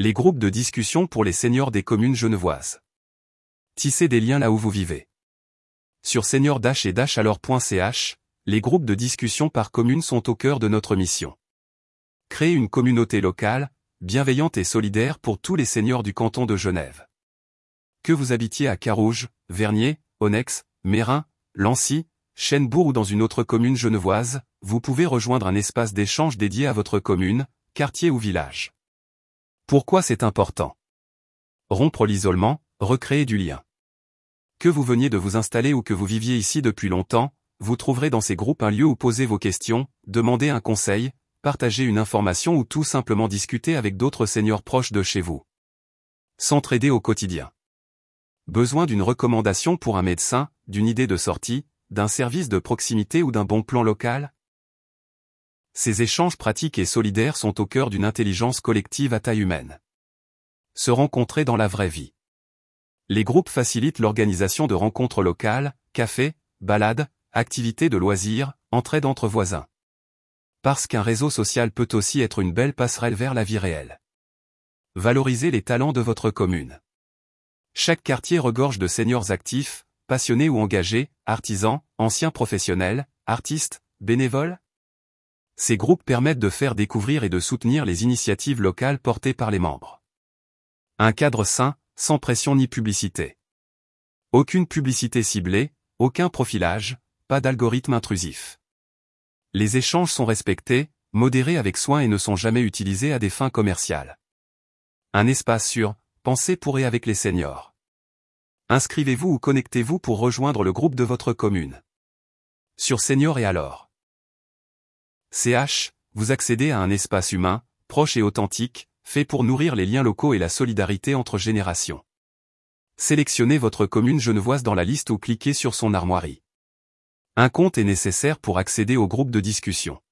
Les groupes de discussion pour les seniors des communes genevoises. Tissez des liens là où vous vivez. Sur senior-et-alors.ch, les groupes de discussion par commune sont au cœur de notre mission. Créer une communauté locale, bienveillante et solidaire pour tous les seniors du canton de Genève. Que vous habitiez à Carouge, Vernier, Onnex, Mérin, Lancy, Chênebourg ou dans une autre commune genevoise, vous pouvez rejoindre un espace d'échange dédié à votre commune, quartier ou village. Pourquoi c'est important? Rompre l'isolement, recréer du lien. Que vous veniez de vous installer ou que vous viviez ici depuis longtemps, vous trouverez dans ces groupes un lieu où poser vos questions, demander un conseil, partager une information ou tout simplement discuter avec d'autres seniors proches de chez vous. S'entraider au quotidien. Besoin d'une recommandation pour un médecin, d'une idée de sortie, d'un service de proximité ou d'un bon plan local? Ces échanges pratiques et solidaires sont au cœur d'une intelligence collective à taille humaine. Se rencontrer dans la vraie vie. Les groupes facilitent l'organisation de rencontres locales, cafés, balades, activités de loisirs, entraide entre voisins. Parce qu'un réseau social peut aussi être une belle passerelle vers la vie réelle. Valorisez les talents de votre commune. Chaque quartier regorge de seniors actifs, passionnés ou engagés, artisans, anciens professionnels, artistes, bénévoles. Ces groupes permettent de faire découvrir et de soutenir les initiatives locales portées par les membres. Un cadre sain, sans pression ni publicité. Aucune publicité ciblée, aucun profilage, pas d'algorithme intrusif. Les échanges sont respectés, modérés avec soin et ne sont jamais utilisés à des fins commerciales. Un espace sûr, pensé pour et avec les seniors. Inscrivez-vous ou connectez-vous pour rejoindre le groupe de votre commune. Sur Senior et alors. CH, vous accédez à un espace humain, proche et authentique, fait pour nourrir les liens locaux et la solidarité entre générations. Sélectionnez votre commune genevoise dans la liste ou cliquez sur son armoirie. Un compte est nécessaire pour accéder au groupe de discussion.